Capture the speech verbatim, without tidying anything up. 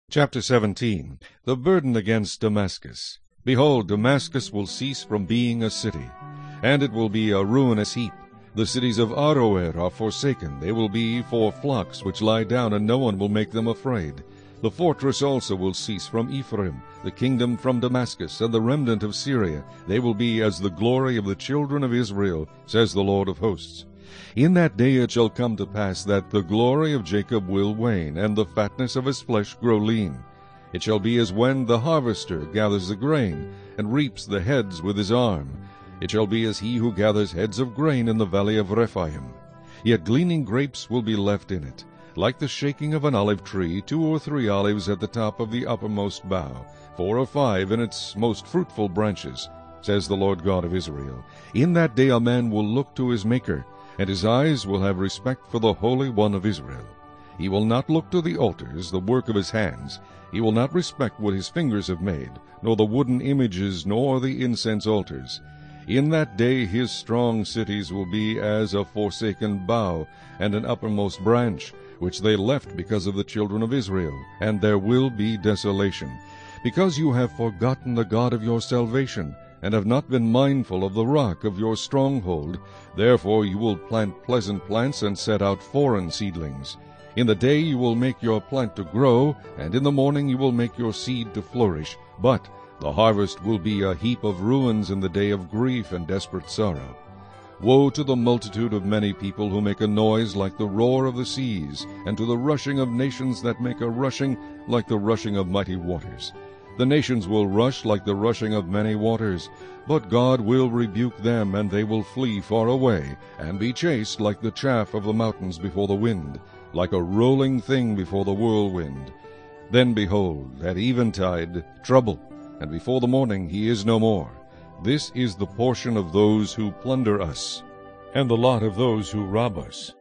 Chapter seventeen. The burden against Damascus. Behold, Damascus will cease from being a city, and it will be a ruinous heap. The cities of Aroer are forsaken. They will be for flocks which lie down, and no one will make them afraid. The fortress also will cease from Ephraim, the kingdom from Damascus, and the remnant of Syria. They will be as the glory of the children of Israel, says the Lord of hosts. In that day it shall come to pass that the glory of Jacob will wane, and the fatness of his flesh grow lean. It shall be as when the harvester gathers the grain, and reaps the heads with his arm. It shall be as he who gathers heads of grain in the valley of Rephaim. Yet gleaning grapes will be left in it, like the shaking of an olive tree, two or three olives at the top of the uppermost bough, four or five in its most fruitful branches, says the Lord God of Israel. In that day a man will look to his Maker, and his eyes will have respect for the Holy One of Israel. He will not look to the altars, the work of his hands. He will not respect what his fingers have made, nor the wooden images, nor the incense altars. In that day his strong cities will be as a forsaken bough, and an uppermost branch, which they left because of the children of Israel, and there will be desolation. Because you have forgotten the God of your salvation, and have not been mindful of the rock of your stronghold, therefore you will plant pleasant plants and set out foreign seedlings. In the day you will make your plant to grow, and in the morning you will make your seed to flourish. But the harvest will be a heap of ruins in the day of grief and desperate sorrow. Woe to the multitude of many people who make a noise like the roar of the seas, and to the rushing of nations that make a rushing like the rushing of mighty waters. The nations will rush like the rushing of many waters, but God will rebuke them, and they will flee far away, and be chased like the chaff of the mountains before the wind, like a rolling thing before the whirlwind. Then behold, at eventide, trouble, and before the morning he is no more. This is the portion of those who plunder us, and the lot of those who rob us.